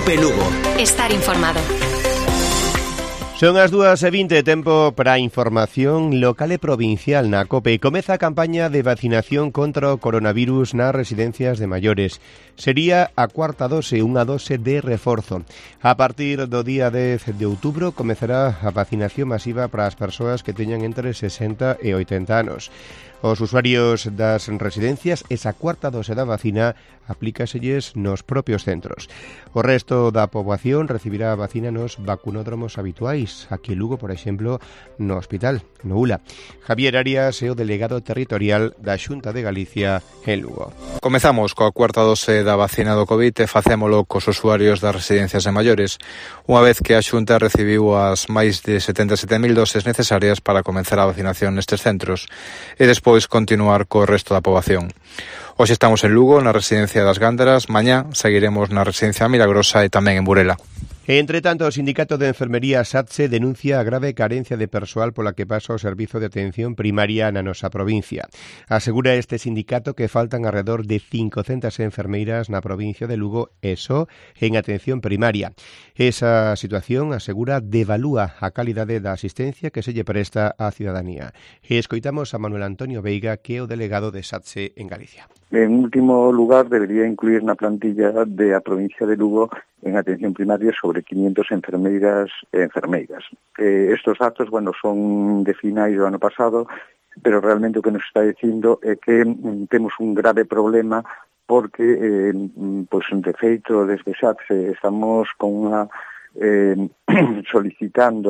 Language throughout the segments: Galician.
COPE Lugo. Estar informado. Son as 2:20, tempo para a información local e provincial na COPE. Comeza a campaña de vacinación contra o coronavirus nas residencias de maiores. Sería a cuarta dose, unha dose de reforzo. A partir do día 10 de outubro comezará a vacinación masiva para as persoas que teñan entre 60 e 80 anos. Os usuarios das residencias, esa cuarta dose da vacina aplícaselles nos propios centros. O resto da poboación recibirá a vacina nos vacunódromos habituais, aquí en Lugo, por exemplo, no hospital, no ULA. Javier Arias é o delegado territorial da Xunta de Galicia en Lugo. Comezamos coa cuarta dose da vacina do COVID e facémolo cos usuarios das residencias de maiores, unha vez que a Xunta recibiu as máis de 77.000 doses necesarias para comenzar a vacinación nestes centros e despois continuar co resto da poboación. Hoxe estamos en Lugo, na residencia das Gándaras, mañá seguiremos na residencia Milagrosa e tamén en Burela. Entre tanto, o Sindicato de Enfermería SATSE denuncia a grave carencia de persoal pola que pasa o servizo de atención primaria na nosa provincia. Asegura este sindicato que faltan alrededor de 500 enfermeiras na provincia de Lugo e só en atención primaria. Esa situación, asegura, devalúa a calidade da asistencia que se lle presta á cidadanía. E escoitamos a Manuel Antonio Veiga, que é o delegado de SATSE en Galicia. En último lugar, debería incluir na plantilla de a provincia de Lugo en atención primaria sobre 500 enfermeiras e enfermeiras. Estos datos, son de finais do ano pasado, pero realmente o que nos está dicindo é que temos un grave problema porque, de feito, desde SATSE estamos con unha solicitando,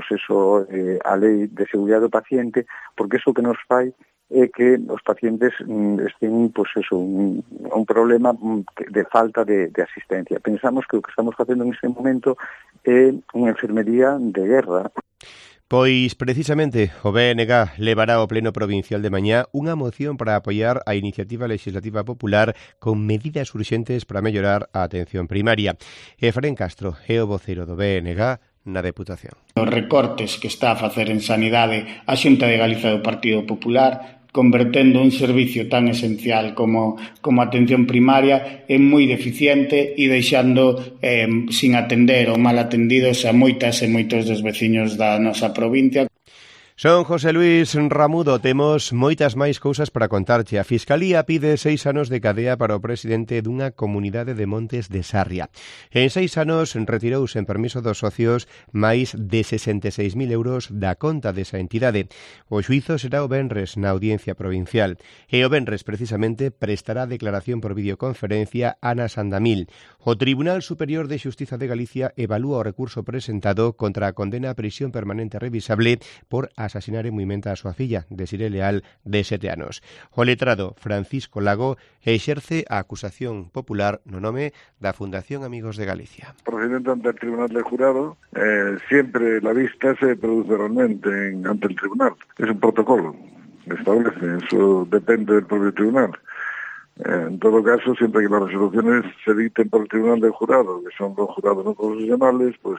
a lei de seguridade do paciente, porque eso que nos fai é que os pacientes estén un problema de falta de asistencia. Pensamos que o que estamos facendo neste momento é unha enfermería de guerra. Pois, precisamente, o BNG levará ao Pleno Provincial de mañá unha moción para apoiar a iniciativa legislativa popular con medidas urxentes para mellorar a atención primaria. Efrén Castro é o voceiro do BNG na Deputación. Os recortes que está a facer en sanidade a Xunta de Galicia do Partido Popular, convertendo un servicio tan esencial como atención primaria en moi deficiente e deixando sin atender ou mal atendidos a moitas e moitos dos veciños da nosa provincia. Son José Luis Ramudo, temos moitas máis cousas para contarche. A Fiscalía pide 6 anos de cadea para o presidente dunha comunidade de Montes de Sarria. En 6 anos retirouse en permiso dos socios máis de 66.000 euros da conta desa entidade. O xuízo será o venres na Audiencia Provincial. E o venres, precisamente, prestará declaración por videoconferencia Ana Sandamil. O Tribunal Superior de Xustiza de Galicia evalúa o recurso presentado contra a condena a prisión permanente revisable por asasinar en movimento a súa filla, Desiré Leal, de 7 anos. O letrado Francisco Lago exerce a acusación popular no nome da Fundación Amigos de Galicia. Procedente ante el Tribunal del Jurado, siempre la vista se produce realmente ante el Tribunal. Es un protocolo que establece, eso depende del propio Tribunal. En todo caso, siempre que las resoluciones se dicten por el Tribunal del Jurado, que son los jurados no profesionales, pues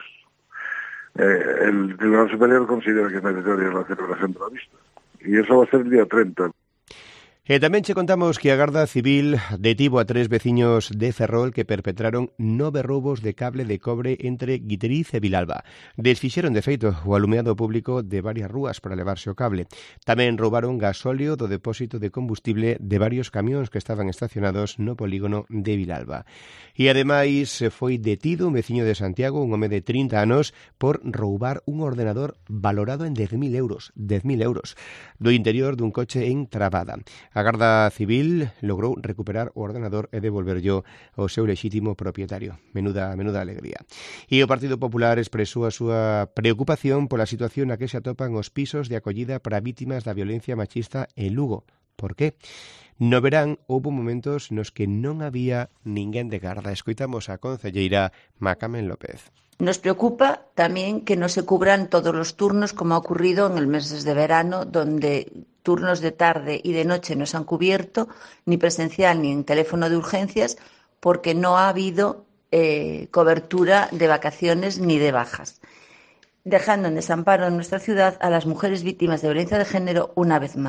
el Tribunal Superior considera que es necesaria la celebración de la vista. Y eso va a ser el día 30. E tamén che contamos que a Garda Civil detivo a 3 veciños de Ferrol que perpetraron 9 roubos de cable de cobre entre Guiteriz e Vilalba. Desfixeron, de feito, o alumeado público de varias rúas para levarse o cable. Tamén roubaron gasóleo do depósito de combustible de varios camións que estaban estacionados no polígono de Vilalba. E ademais foi detido un veciño de Santiago, un home de 30 anos, por roubar un ordenador valorado en 10.000 euros, do interior dun coche en Trabada. A Garda Civil logrou recuperar o ordenador e devolverllo ao seu lexítimo propietario. Menuda alegría. E o Partido Popular expresou a súa preocupación pola situación na que se atopan os pisos de acollida para vítimas da violencia machista en Lugo. Por qué? No verán houbo momentos nos que non había ninguén de garda. Escoitamos a concelleira Macamen López. Nos preocupa también que no se cubran todos los turnos como ha ocurrido en el mes de verano, donde turnos de tarde y de noche no se han cubierto, ni presencial ni en teléfono de urgencias, porque no ha habido cobertura de vacaciones ni de bajas, dejando en desamparo en nuestra ciudad a las mujeres víctimas de violencia de género una vez más.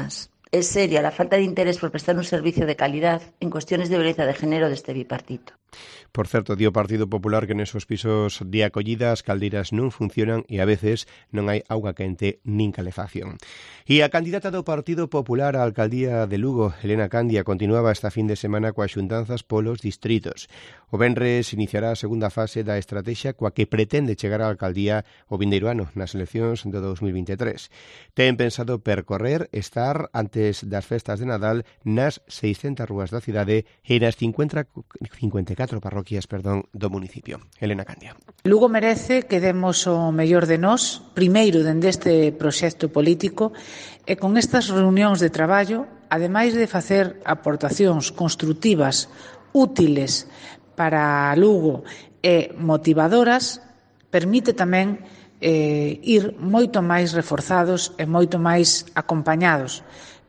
es seria la falta de interés por prestar un servicio de calidad en cuestiones de violencia de género deste bipartito. Por certo, di o Partido Popular que nesos pisos de acollida as caldeiras non funcionan e a veces non hai auga quente nin calefacción. E a candidata do Partido Popular á alcaldía de Lugo, Elena Candia, continuaba esta fin de semana coas xuntanzas polos distritos. O venres iniciará a segunda fase da estrategia coa que pretende chegar á alcaldía o vindeiro ano nas eleccións de 2023. Ten pensado percorrer estar antes das festas de Nadal nas 600 rúas da cidade e nas 54 parroquias do municipio. Elena Candia. Lugo merece que demos o mellor de nós, primeiro dende este proxecto político, e con estas reunións de traballo, ademais de facer aportacións construtivas, útiles para Lugo e motivadoras, permite tamén ir moito máis reforzados e moito máis acompañados.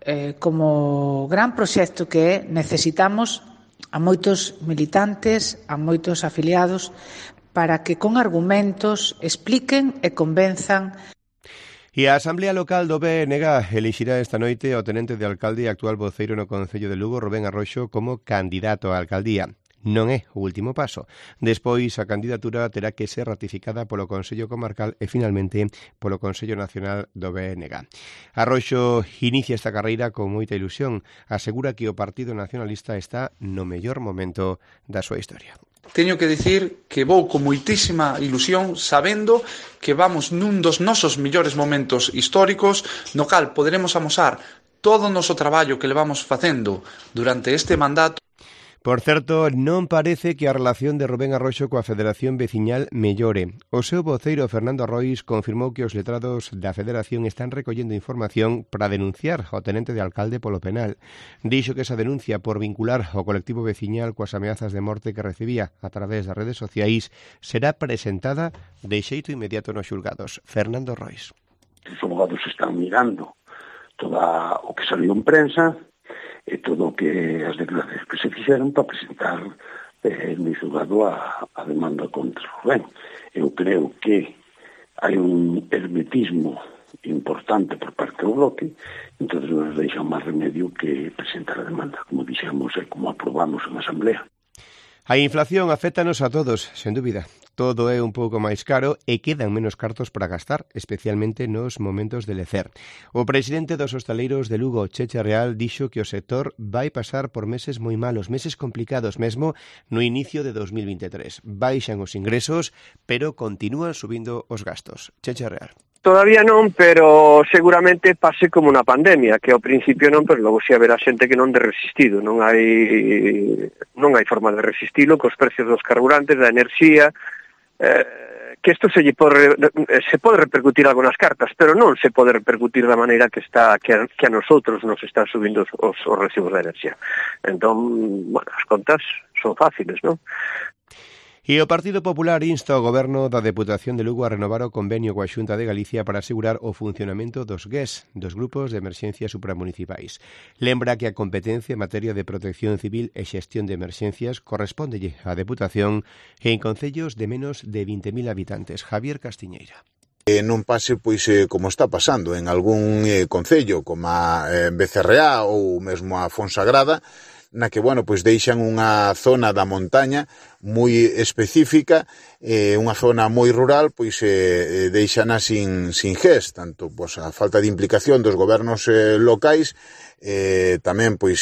Como gran proxecto que necesitamos a moitos militantes, a moitos afiliados, para que con argumentos expliquen e convenzan. E a Asamblea Local do BNG elixirá esta noite ao tenente de alcalde e actual voceiro no Concello de Lugo, Rubén Arroxo, como candidato á alcaldía. Non é o último paso. Despois, a candidatura terá que ser ratificada polo Consello Comarcal e, finalmente, polo Consello Nacional do BNG. Arroxo inicia esta carreira con moita ilusión. Asegura que o Partido Nacionalista está no mellor momento da súa historia. Teño que dicir que vou con moitísima ilusión, sabendo que vamos nun dos nosos mellores momentos históricos, no cal poderemos amosar todo o noso traballo que levamos facendo durante este mandato. Por certo, non parece que a relación de Rubén Arroxo coa Federación Veciñal mellore. O seu voceiro Fernando Arrois confirmou que os letrados da Federación están recollendo información para denunciar ao tenente de alcalde polo penal. Dixo que esa denuncia por vincular ao colectivo veciñal coas ameazas de morte que recibía a través das redes sociais será presentada de xeito inmediato nos xulgados. Fernando Arrois. Os abogados están mirando todo o que salió en prensa e todo o que as declaracións que se fixeron para presentar no xulgado a demanda contra Rubén. Eu creo que hai un hermetismo importante por parte do bloque, entón nos deixa máis remedio que presentar a demanda, como dixemos e como aprobamos en Asamblea. A inflación aféctanos a todos, sen dúbida. Todo é un pouco máis caro e quedan menos cartos para gastar, especialmente nos momentos de lecer. O presidente dos hostaleiros de Lugo, Cheche Real, dixo que o sector vai pasar por meses moi malos, meses complicados mesmo no inicio de 2023. Baixan os ingresos, pero continúan subindo os gastos. Cheche Real. Todavía non, pero seguramente pase como unha pandemia, que ao principio non, pero logo si haberá xente que non de resistido. Non hai forma de resistilo cos precios dos carburantes, da enerxía, que isto se pode repercutir algo nas cartas, pero non se pode repercutir da maneira que a nosotros nos están subindo os recibos da enerxía. Entón, bueno, as contas son fáciles, non? E o Partido Popular insta ao Goberno da Deputación de Lugo a renovar o convenio coa Xunta de Galicia para asegurar o funcionamento dos GES, dos grupos de emerxencia supramunicipais. Lembra que a competencia en materia de protección civil e xestión de emerxencias correspóndelle á Deputación en concellos de menos de 20.000 habitantes. Javier Castiñeira. Non pase pois como está pasando en algún concello como a Becerreá ou mesmo a Fonsagrada, na que, bueno, pois deixan unha zona da montaña moi específica, unha zona moi rural, pois deixana sin GES, tanto pois a falta de implicación dos gobernos locais, tamén pois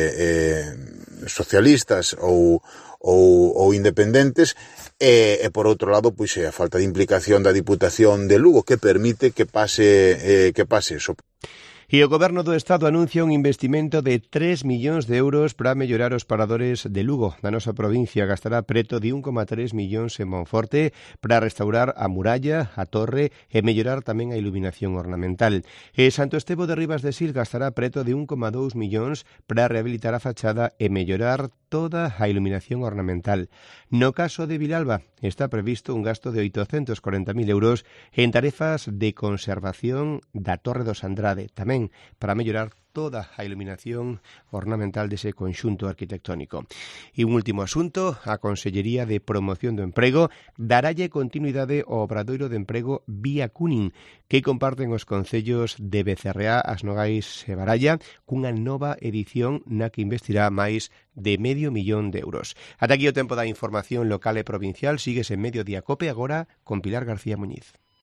socialistas ou independentes, e por outro lado pois a falta de implicación da Diputación de Lugo, que permite que pase eso. E o Goberno do Estado anuncia un investimento de 3 millóns de euros para mellorar os paradores de Lugo. Da nosa provincia gastará preto de 1,3 millóns en Monforte para restaurar a muralla, a torre e mellorar tamén a iluminación ornamental. E Santo Estevo de Ribas de Sil gastará preto de 1,2 millóns para rehabilitar a fachada e mellorar toda a iluminación ornamental. No caso de Vilalba está previsto un gasto de 840.000 euros en tarefas de conservación da Torre dos Andrade, tamén para mellorar toda a iluminación ornamental dese conxunto arquitectónico. E un último asunto, a Consellería de Promoción do Emprego daralle continuidade ao obradoiro de emprego Vía Cunin, que comparten os concellos de Becerreá, As Nogais e Baralla, cunha nova edición na que investirá máis de $500,000 de euros. Ata aquí o tempo da información local e provincial. Sigues en Mediodía Cope agora con Pilar García Muñiz.